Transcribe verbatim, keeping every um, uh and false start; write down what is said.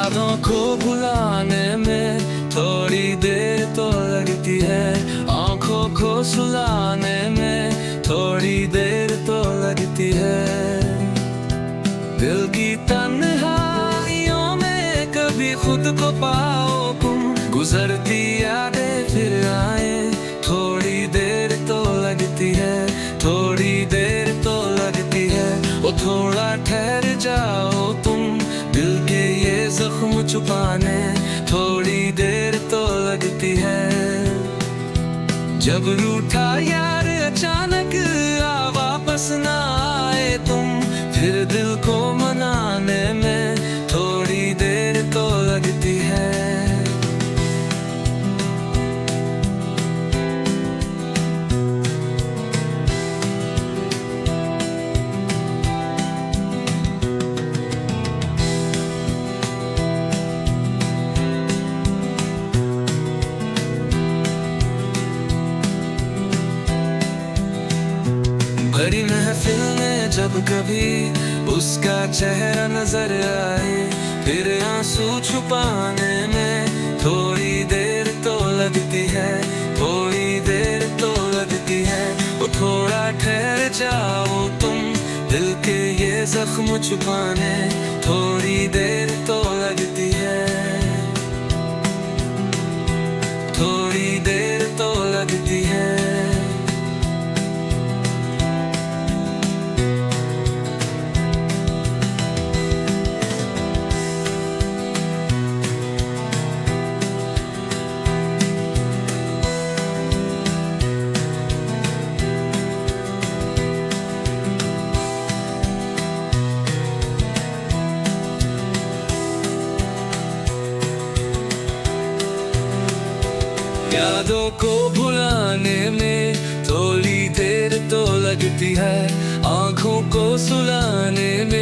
यादों को भुलाने में थोड़ी देर तो लगती है, आंखों को सुलाने में थोड़ी देर तो लगती है। दिल की तन्हाइयों में कभी खुद को पाओ तुम, गुजरती यादें फिर आए, थोड़ी देर तो लगती है, थोड़ी देर तो लगती है। वो थोड़ा ठहर जाओ तुम, दिल के ये जख्म छुपाने थोड़ी देर तो लगती है। जब रूठा यार अचानक आ वापस ना आए तुम, फिर दिल को मनाने में थोड़ी देर तो लगती है। बड़ी महफिल में जब कभी उसका चेहरा नजर आए, फिर आंसू छुपाने में थोड़ी देर तो लगती है, थोड़ी देर तो लगती है। वो थोड़ा ठहर जाओ तुम, दिल के ये जख्म छुपाने थोड़ी देर तो लगती है, थोड़ी देर तो लगती है। यादों को भुलाने में थोड़ी देर तो लगती है, आंखों को सुलाने में